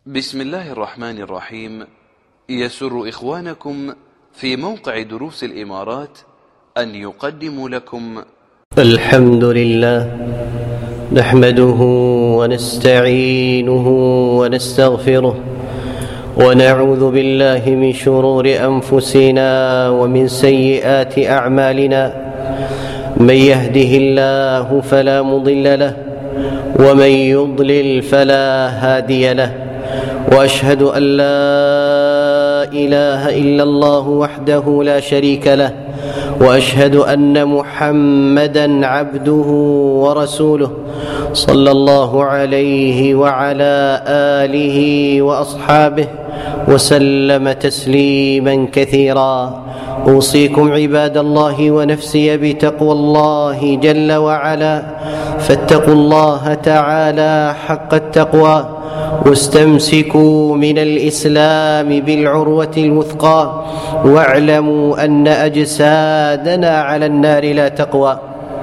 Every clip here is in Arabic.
بسم الله الرحمن الرحيم. يسر إخوانكم في موقع دروس الإمارات أن يقدموا لكم الحمد لله نحمده ونستعينه ونستغفره ونعوذ بالله من شرور أنفسنا ومن سيئات أعمالنا. من يهده الله فلا مضل له ومن يضلل فلا هادي له، وأشهد أن لا إله إلا الله وحده لا شريك له، وأشهد أن محمدًا عبده ورسوله صلى الله عليه وعلى آله وأصحابه وسلم تسليمًا كثيرا. أوصيكم عباد الله ونفسي بتقوى الله جل وعلا، فاتقوا الله تعالى حق التقوى، واستمسكوا من الإسلام بالعروة الوثقى، واعلموا أن أجسادنا على النار لا تقوى.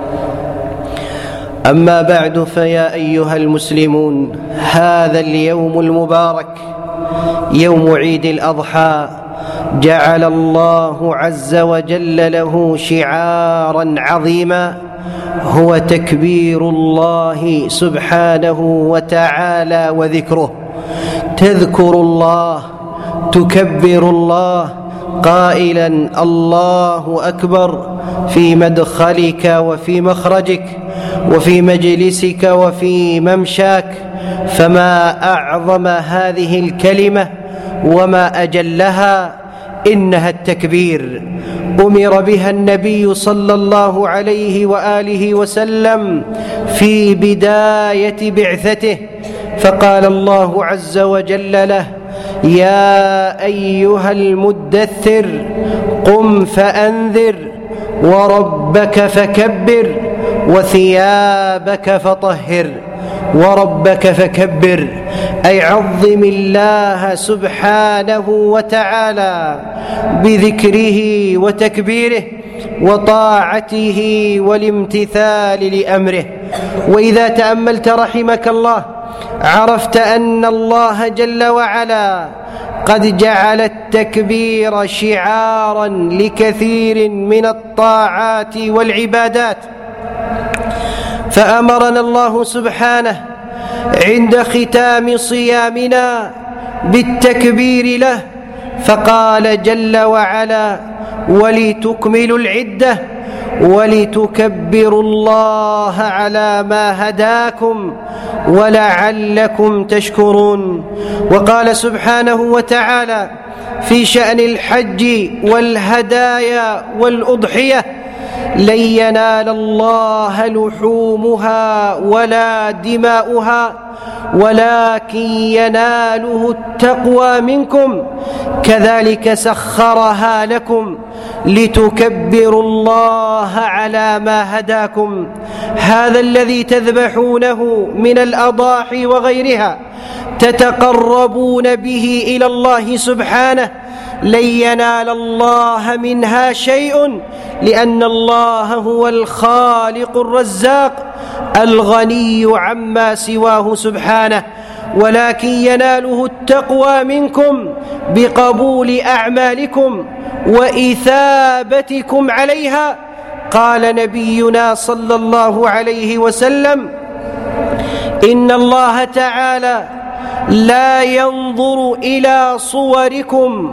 أما بعد، فيا أيها المسلمون، هذا اليوم المبارك يوم عيد الأضحى جعل الله عز وجل له شعارا عظيما، هو تكبير الله سبحانه وتعالى وذكره. تذكر الله، تكبر الله قائلا الله أكبر في مدخلك وفي مخرجك وفي مجلسك وفي ممشاك، فما أعظم هذه الكلمة وما أجلها، إنها التكبير. أمر بها النبي صلى الله عليه وآله وسلم في بداية بعثته، فقال الله عز وجل له: يا أيها المدثر قم فأنذر وربك فكبر وثيابك فطهر. وربك فكبر أي عظم الله سبحانه وتعالى بذكره وتكبيره وطاعته والامتثال لأمره. وإذا تأملت رحمك الله عرفت أن الله جل وعلا قد جعل التكبير شعارا لكثير من الطاعات والعبادات، فأمرنا الله سبحانه عند ختام صيامنا بالتكبير له، فقال جل وعلا: ولتكملوا العدة ولتكبروا الله على ما هداكم ولعلكم تشكرون. وقال سبحانه وتعالى في شأن الحج والهدايا والأضحية: لن ينال الله لحومها ولا دماؤها ولكن يناله التقوى منكم كذلك سخرها لكم لتكبروا الله على ما هداكم. هذا الذي تذبحونه من الأضاحي وغيرها تتقربون به إلى الله سبحانه، لن ينال الله منها شيء، لأن الله هو الخالق الرزاق الغني عما سواه سبحانه، ولكن يناله التقوى منكم بقبول أعمالكم وإثابتكم عليها. قال نبينا صلى الله عليه وسلم: إن الله تعالى لا ينظر إلى صوركم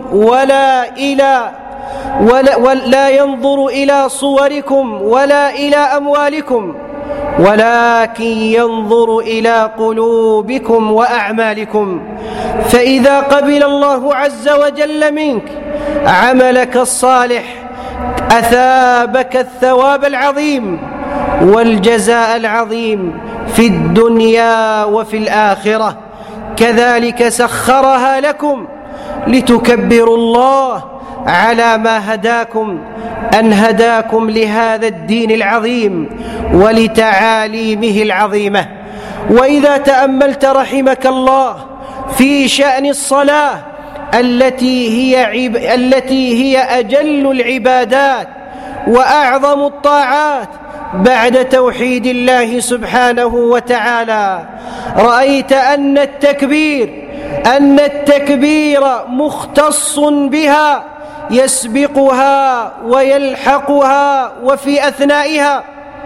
ولا إلى أموالكم، ولكن ينظر إلى قلوبكم وأعمالكم. فإذا قبل الله عز وجل منك عملك الصالح أثابك الثواب العظيم والجزاء العظيم في الدنيا وفي الآخرة. كذلك سخرها لكم لتكبروا الله على ما هداكم، أن هداكم لهذا الدين العظيم ولتعاليمه العظيمة. وإذا تأملت رحمك الله في شأن الصلاة التي هي أجل العبادات وأعظم الطاعات بعد توحيد الله سبحانه وتعالى، رأيت أن التكبير أن التكبير مختص بها، يسبقها ويلحقها، وفي أثنائها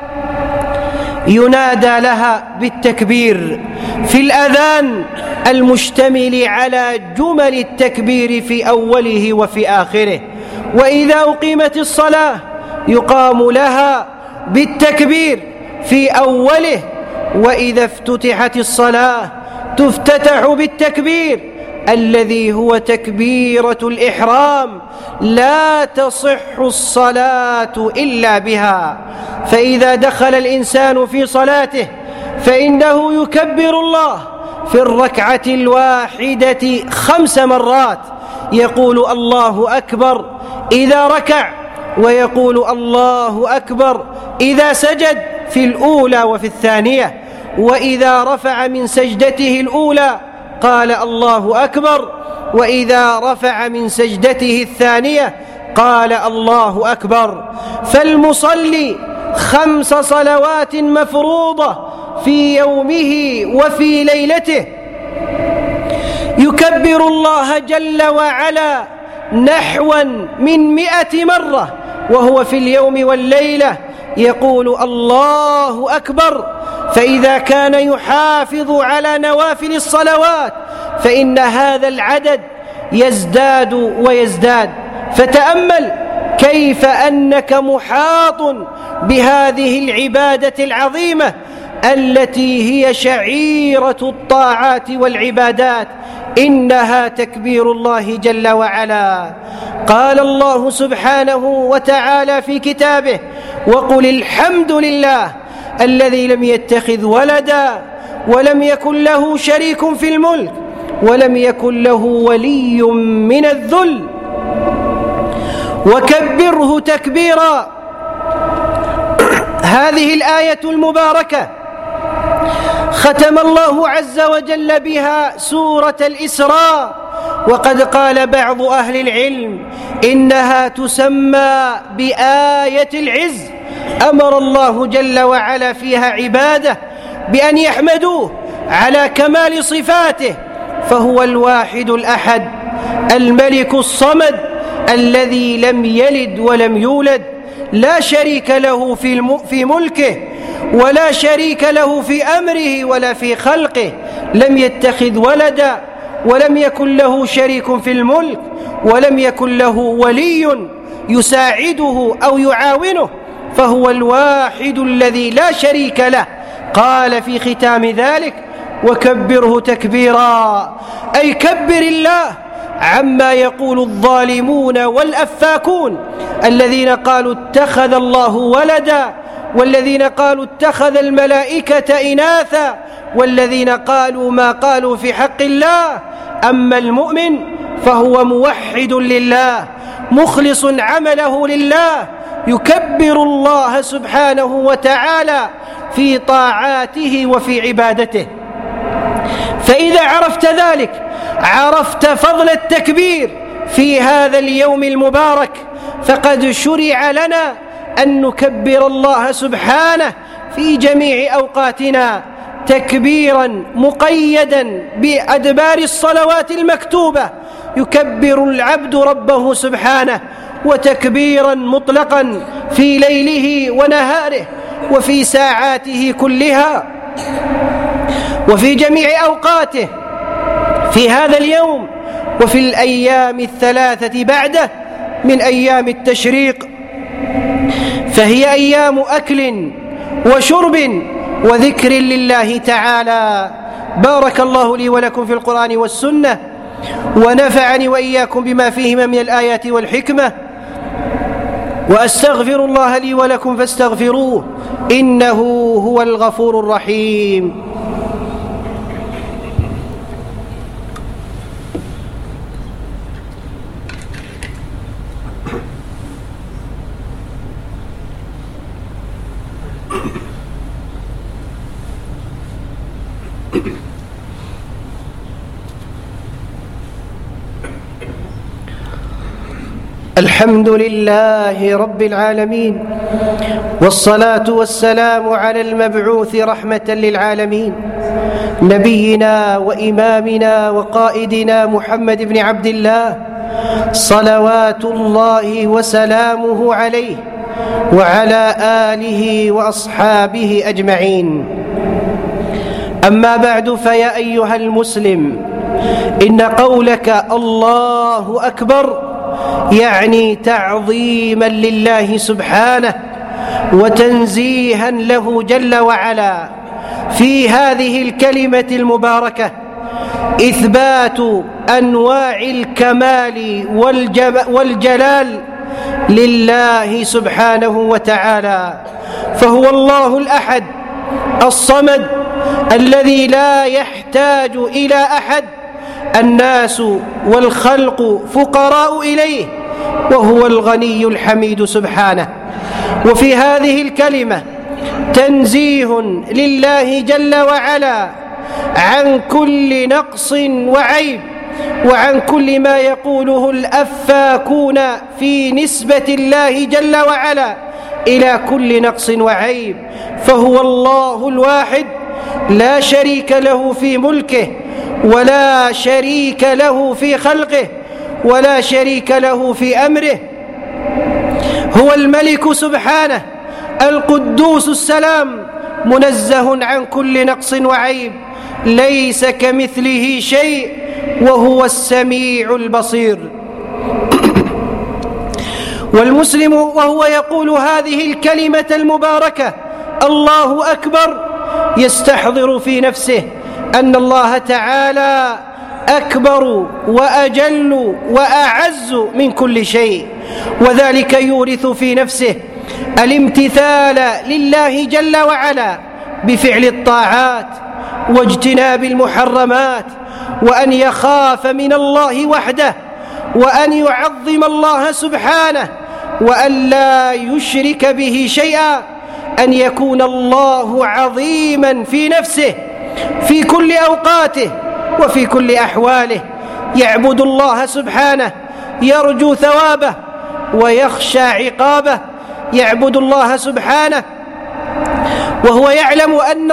ينادى لها بالتكبير في الأذان المشتمل على جمل التكبير في أوله وفي آخره. وإذا أقيمت الصلاة يقام لها بالتكبير في أوله، وإذا افتتحت الصلاة تفتتح بالتكبير الذي هو تكبيرة الإحرام، لا تصح الصلاة إلا بها. فإذا دخل الإنسان في صلاته فإنه يكبر الله في الركعة الواحدة 5 مرات، يقول الله أكبر إذا ركع، ويقول الله أكبر إذا سجد في الأولى وفي الثانية، وإذا رفع من سجدته الأولى قال الله أكبر، وإذا رفع من سجدته الثانية قال الله أكبر. فالمصلي 5 صلوات مفروضة في يومه وفي ليلته يكبر الله جل وعلا نحوا من 100 مرة، وهو في اليوم والليلة يقول الله أكبر. فإذا كان يحافظ على نوافل الصلوات فإن هذا العدد يزداد ويزداد. فتأمل كيف أنك محاط بهذه العبادة العظيمة التي هي شعيرة الطاعات والعبادات، إنها تكبير الله جل وعلا. قال الله سبحانه وتعالى في كتابه: وقل الحمد لله الذي لم يتخذ ولدا ولم يكن له شريك في الملك ولم يكن له ولي من الذل وكبره تكبيرا. هذه الآية المباركة ختم الله عز وجل بها سورة الإسراء، وقد قال بعض أهل العلم إنها تسمى بآية العز. أمر الله جل وعلا فيها عباده بأن يحمدوه على كمال صفاته، فهو الواحد الأحد الملك الصمد الذي لم يلد ولم يولد، لا شريك له في ملكه ولا شريك له في أمره ولا في خلقه، لم يتخذ ولدا ولم يكن له شريك في الملك ولم يكن له ولي يساعده أو يعاونه، فهو الواحد الذي لا شريك له. قال في ختام ذلك: وكبره تكبيرا، أي كبر الله عما يقول الظالمون والأفاكون الذين قالوا اتخذ الله ولدا، والذين قالوا اتخذ الملائكة إناثا، والذين قالوا ما قالوا في حق الله. أما المؤمن فهو موحد لله مخلص عمله لله، يكبر الله سبحانه وتعالى في طاعاته وفي عبادته. فإذا عرفت ذلك عرفت فضل التكبير في هذا اليوم المبارك، فقد شرع لنا أن نكبر الله سبحانه في جميع أوقاتنا تكبيرا مقيدا بأدبار الصلوات المكتوبة، يكبر العبد ربه سبحانه، وتكبيرا مطلقا في ليله ونهاره وفي ساعاته كلها وفي جميع أوقاته في هذا اليوم وفي الأيام 3 بعده من أيام التشريق، فهي أيام أكل وشرب وذكر لله تعالى. بارك الله لي ولكم في القرآن والسنة، ونفعني وإياكم بما فيهما من الآيات والحكمة، وأستغفر الله لي ولكم فاستغفروه إنه هو الغفور الرحيم. الحمد لله رب العالمين، والصلاة والسلام على المبعوث رحمة للعالمين نبينا وإمامنا وقائدنا محمد بن عبد الله صلوات الله وسلامه عليه وعلى آله وأصحابه أجمعين. أما بعد، فيا أيها المسلم، إن قولك الله أكبر يعني تعظيما لله سبحانه وتنزيها له جل وعلا. في هذه الكلمة المباركة إثبات أنواع الكمال والجلال لله سبحانه وتعالى، فهو الله الأحد الصمد الذي لا يحتاج إلى أحد، الناس والخلق فقراء إليه، وهو الغني الحميد سبحانه. وفي هذه الكلمة تنزيه لله جل وعلا عن كل نقص وعيب، وعن كل ما يقوله الأفاكون في نسبة الله جل وعلا إلى كل نقص وعيب، فهو الله الواحد لا شريك له في ملكه، ولا شريك له في خلقه، ولا شريك له في أمره. هو الملك سبحانه القدوس السلام، منزه عن كل نقص وعيب، ليس كمثله شيء، وهو السميع البصير. والمسلم وهو يقول هذه الكلمة المباركة الله أكبر يستحضر في نفسه أن الله تعالى أكبر وأجل وأعز من كل شيء، وذلك يورث في نفسه الامتثال لله جل وعلا بفعل الطاعات واجتناب المحرمات، وأن يخاف من الله وحده، وأن يعظم الله سبحانه، وأن لا يشرك به شيئا، أن يكون الله عظيما في نفسه في كل أوقاته وفي كل أحواله، يعبد الله سبحانه يرجو ثوابه ويخشى عقابه، يعبد الله سبحانه وهو يعلم أن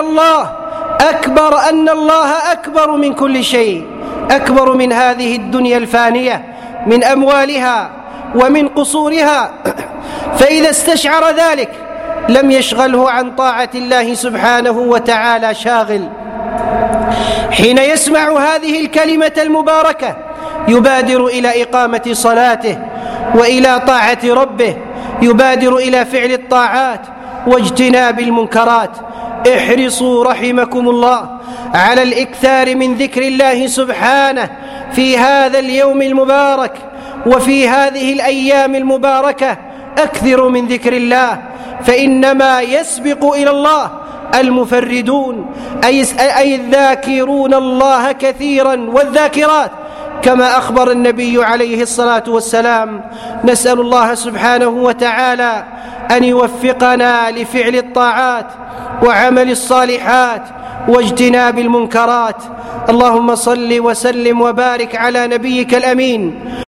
الله أكبر من كل شيء، أكبر من هذه الدنيا الفانية، من أموالها ومن قصورها. فإذا استشعر ذلك لم يشغله عن طاعة الله سبحانه وتعالى شاغل. حين يسمع هذه الكلمة المباركة يبادر إلى إقامة صلاته وإلى طاعة ربه، يبادر إلى فعل الطاعات واجتناب المنكرات. احرصوا رحمكم الله على الإكثار من ذكر الله سبحانه في هذا اليوم المبارك وفي هذه الأيام المباركة. أكثروا من ذكر الله، فإنما يسبق إلى الله المفردون، أي الذاكرون الله كثيرا والذاكرات، كما أخبر النبي عليه الصلاة والسلام. نسأل الله سبحانه وتعالى أن يوفقنا لفعل الطاعات وعمل الصالحات واجتناب المنكرات. اللهم صل وسلم وبارك على نبيك الأمين